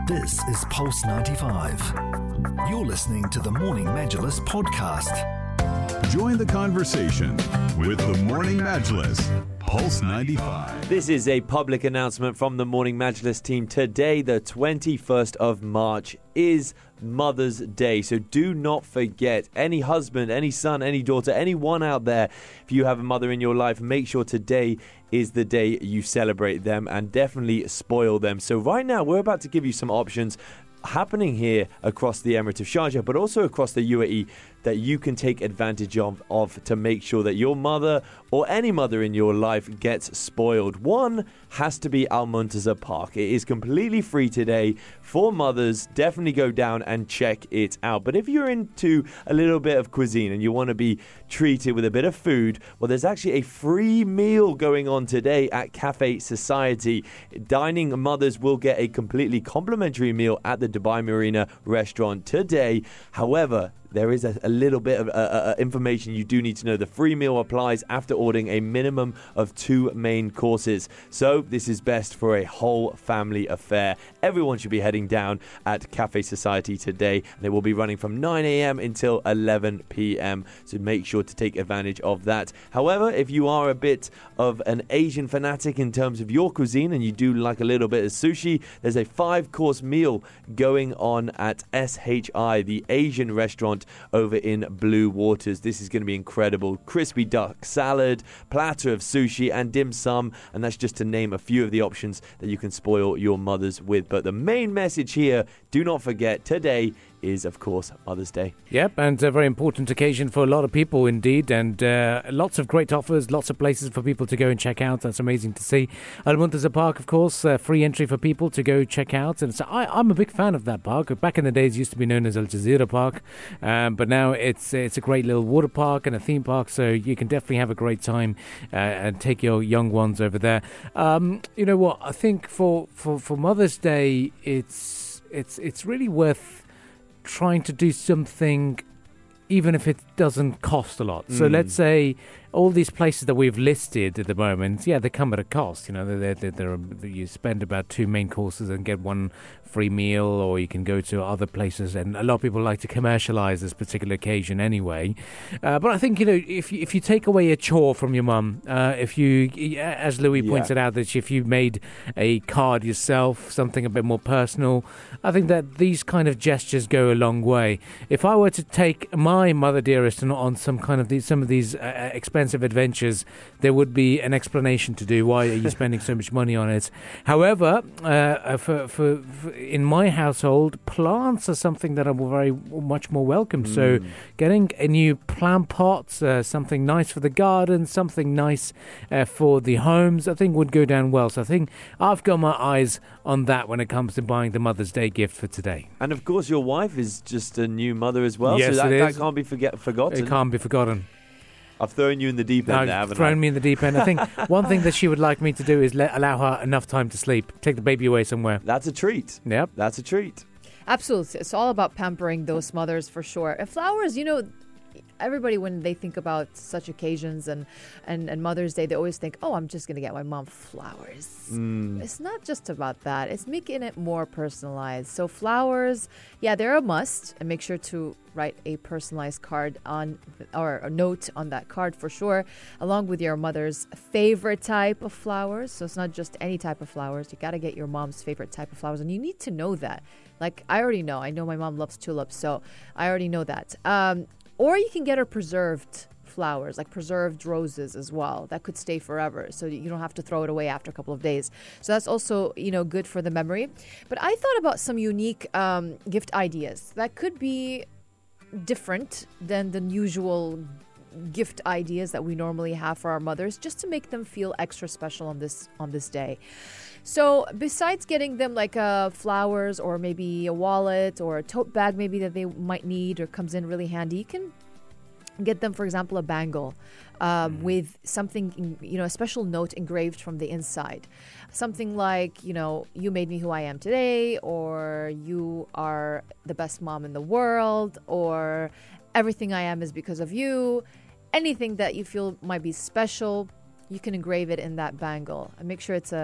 This is Pulse 95. You're listening to the Morning Majlis podcast. Join the conversation with the Morning Majlis, Pulse 95. This is a public announcement from the Morning Majlis team. Today, the 21st of March, is Mother's Day. So do not forget, any husband, any son, any daughter, anyone out there, if you have a mother in your life, make sure today is the day you celebrate them and definitely spoil them. So right now, we're about to give you some options happening here across the Emirate of Sharjah, but also across the UAE, that you can take advantage of to make sure that your mother or any mother in your life gets spoiled. One has to be Al Muntazir Park. It is completely free today for mothers. Definitely go down and check it out. But if you're into a little bit of cuisine and you want to be treated with a bit of food, well, there's actually a free meal going on today at Cafe Society. Dining mothers will get a completely complimentary meal at the Dubai Marina restaurant today. However, there is a little bit of information you do need to know. The free meal applies after ordering a minimum of 2 main courses. So this is best for a whole family affair. Everyone should be heading down at Cafe Society today, and it will be running from 9 a.m. until 11 p.m. So make sure to take advantage of that. However, if you are a bit of an Asian fanatic in terms of your cuisine and you do like a little bit of sushi, there's a 5-course meal going on at SHI, the Asian restaurant over in Blue Waters. This is going to be incredible. Crispy duck salad, platter of sushi and dim sum, and that's just to name a few of the options that you can spoil your mothers with. But the main message here, do not forget, today is, of course, Mother's Day. Yep, and a very important occasion for a lot of people indeed, and lots of great offers, lots of places for people to go and check out. That's amazing to see. Al Muntazir Park, of course, free entry for people to go check out, and so I'm a big fan of that park. Back in the days, it used to be known as Al Jazeera Park, but now it's a great little water park and a theme park, so you can definitely have a great time and take your young ones over there. You know what? I think for Mother's Day, it's really worth trying to do something even if it doesn't cost a lot. So let's say all these places that we've listed at the moment, they come at a cost. You know, you spend about 2 main courses and get 1 free meal, or you can go to other places. And a lot of people like to commercialize this particular occasion anyway. But I think, if you take away a chore from your mum, if you, as Louis pointed out, that if you made a card yourself, something a bit more personal, I think that these kind of gestures go a long way. If I were to take my mother dearest on some of these expensive adventures, there would be an explanation to do. Why are you spending so much money on it? However, for in my household, plants are something that are very much more welcome. So getting a new plant pot, something nice for the garden, something nice for the homes, I think would go down well. So I think I've got my eyes on that when it comes to buying the Mother's Day gift for today. And of course, your wife is just a new mother as well. Yes, so that can't be forgotten. It can't be forgotten. I've thrown you in the deep end there, haven't I? Thrown me in the deep end. I think one thing that she would like me to do is allow her enough time to sleep. Take the baby away somewhere. That's a treat. Yep. That's a treat. Absolutely. It's all about pampering those mothers for sure. And flowers, everybody, when they think about such occasions and Mother's Day, they always think, I'm just going to get my mom flowers. It's not just about that. It's making it more personalized. So flowers, they're a must. And make sure to write a personalized card or a note on that card for sure, along with your mother's favorite type of flowers. So it's not just any type of flowers. You got to get your mom's favorite type of flowers. And you need to know that. Like, I already know. I know my mom loves tulips, so I already know that. Or you can get her preserved flowers, like preserved roses as well. That could stay forever, so you don't have to throw it away after a couple of days. So that's also, good for the memory. But I thought about some unique gift ideas that could be different than the usual gift ideas that we normally have for our mothers, just to make them feel extra special on this day. So besides getting them like flowers or maybe a wallet or a tote bag maybe that they might need or comes in really handy, you can get them, for example, a bangle with something, a special note engraved from the inside. Something like, you made me who I am today, or you are the best mom in the world, or everything I am is because of you. Anything that you feel might be special, you can engrave it in that bangle. And make sure it's a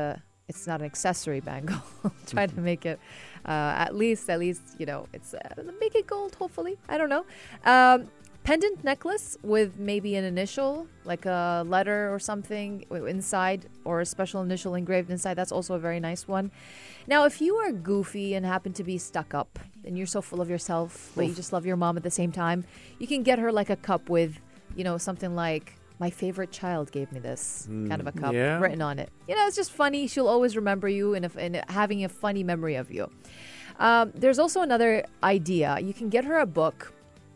it's not an accessory bangle. Try to make it at least it's make it gold. Hopefully, I don't know. Pendant necklace with maybe an initial, like a letter or something inside, or a special initial engraved inside. That's also a very nice one. Now, if you are goofy and happen to be stuck up and you're so full of yourself, but you just love your mom at the same time, you can get her like a cup with, something like, "My favorite child gave me this," kind of a cup written on it. It's just funny. She'll always remember you and having a funny memory of you. There's also another idea. You can get her a book.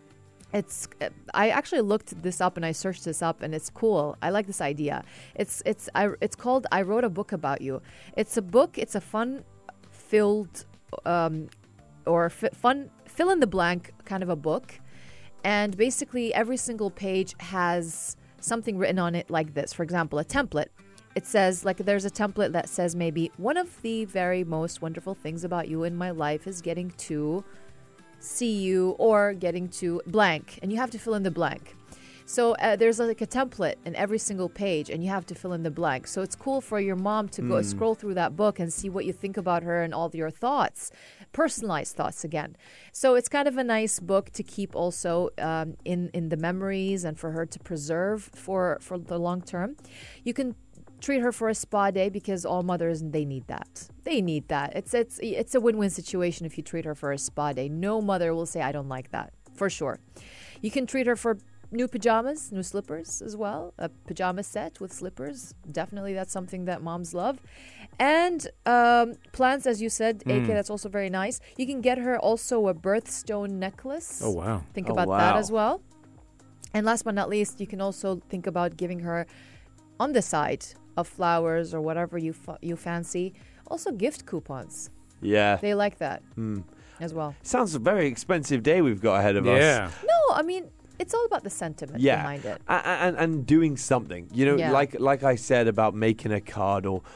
I actually looked this up and I searched this up, and it's cool. I like this idea. It's called "I Wrote a Book About You." It's a book. It's a fun-filled fun fill in the blank kind of a book, and basically every single page has something written on it like this. For example, a template. It says, like, there's a template that says maybe, "One of the very most wonderful things about you in my life is getting to see you," or "getting to blank," and you have to fill in the blank. So there's like a template in every single page, and you have to fill in the blank. So it's cool for your mom to go scroll through that book and see what you think about her and all your thoughts, personalized thoughts again. So it's kind of a nice book to keep also in the memories and for her to preserve for the long term. You can treat her for a spa day, because all mothers, they need that. They need that. It's a win-win situation if you treat her for a spa day. No mother will say, "I don't like that," for sure. You can treat her for new pajamas, new slippers as well. A pajama set with slippers. Definitely that's something that moms love. And plants, as you said, AK, that's also very nice. You can get her also a birthstone necklace. Oh, wow. Think about that as well. And last but not least, you can also think about giving her, on the side of flowers or whatever you fancy, also gift coupons. Yeah. They like that as well. Sounds a very expensive day we've got ahead of us. No, I mean, it's all about the sentiment behind it. And doing something. Like I said about making a card or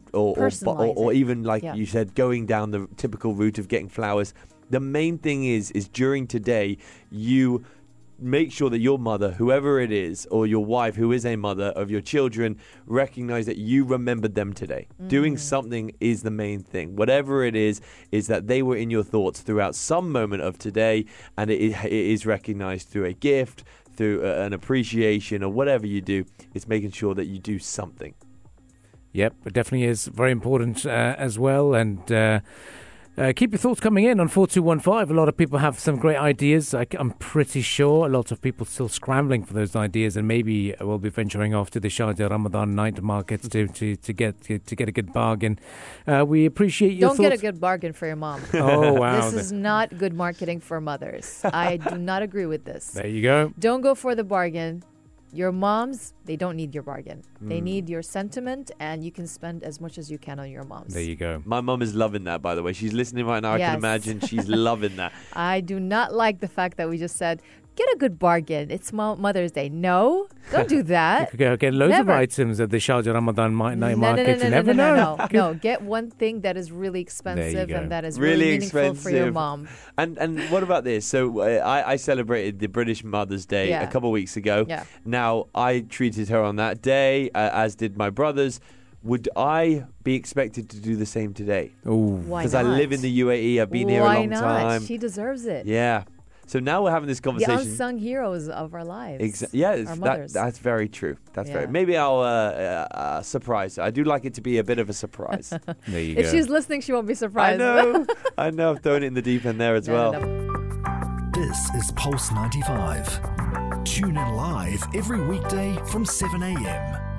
even like you said, going down the typical route of getting flowers. The main thing is during today, you make sure that your mother, whoever it is, or your wife, who is a mother of your children, recognize that you remembered them today. Doing something is the main thing. Whatever it is that they were in your thoughts throughout some moment of today, and it is recognized through a gift, through an appreciation, or whatever you do. It's making sure that you do something. Yep, it definitely is very important as well. And keep your thoughts coming in on 4215. A lot of people have some great ideas. I'm pretty sure a lot of people still scrambling for those ideas, and maybe we'll be venturing off to the Sharjah Ramadan night markets to get a good bargain. We appreciate your thoughts. Don't get a good bargain for your mom. Oh, wow. This is not good marketing for mothers. I do not agree with this. There you go. Don't go for the bargain. Your moms, they don't need your bargain. They need your sentiment, and you can spend as much as you can on your moms. There you go. My mum is loving that, by the way. She's listening right now. Yes. I can imagine she's loving that. I do not like the fact that we just said, get a good bargain. It's Mother's Day. No, don't do that. You could go get loads of items at the Sharjah Ramadan night markets. You never know. No, get one thing that is really expensive and that is really meaningful expensive for your mom. And what about this? So I celebrated the British Mother's Day a couple of weeks ago. Yeah. Now, I treated her on that day, as did my brothers. Would I be expected to do the same today? Ooh. Why not? Because I live in the UAE. I've been here a long time. She deserves it. Yeah. So now we're having this conversation. The unsung heroes of our lives. Our mothers. That's very true. Maybe I'll surprise her. I do like it to be a bit of a surprise. There you go. If she's listening, she won't be surprised. I know. I've thrown it in the deep end there as well. This is Pulse 95. Tune in live every weekday from 7 a.m.